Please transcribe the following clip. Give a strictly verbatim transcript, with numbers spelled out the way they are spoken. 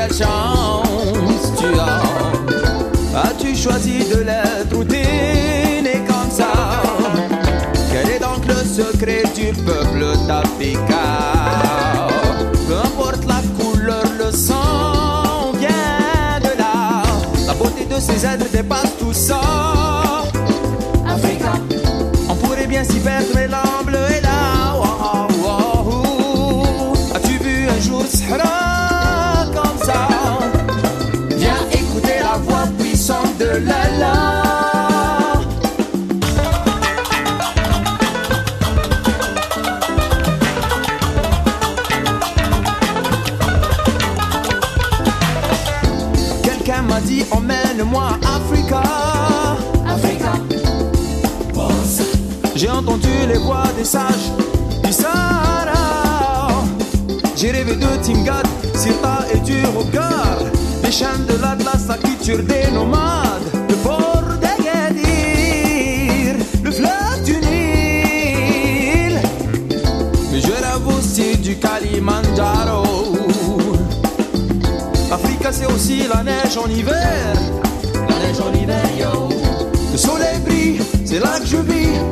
quelle chance tu as. As-tu choisi de l'être ou t'es né comme ça? Quel est donc le secret du peuple d'Africa? Peu importe la couleur, le sang vient de là. La beauté de ces êtres dépasse tout ça. Africa, on pourrait bien s'y perdre, mais l'âme bleue est là. Wow, wow. As-tu vu un jour Sahara comme ça? Viens écouter la voix puissante de l'Allah. Quelqu'un m'a dit emmène-moi à Africa. Africa. J'ai entendu les voix des sages du Sahara. J'ai rêvé de Tingad, Sirta et du Rogar, des chaînes de l'Atlas, la culture des nomades, le port d'Agadir, le fleuve du Nil. Mais je rêve aussi du Kalimandjaro. Africa c'est aussi la neige en hiver, la neige en hiver yo. Le soleil brille, c'est là que je vis.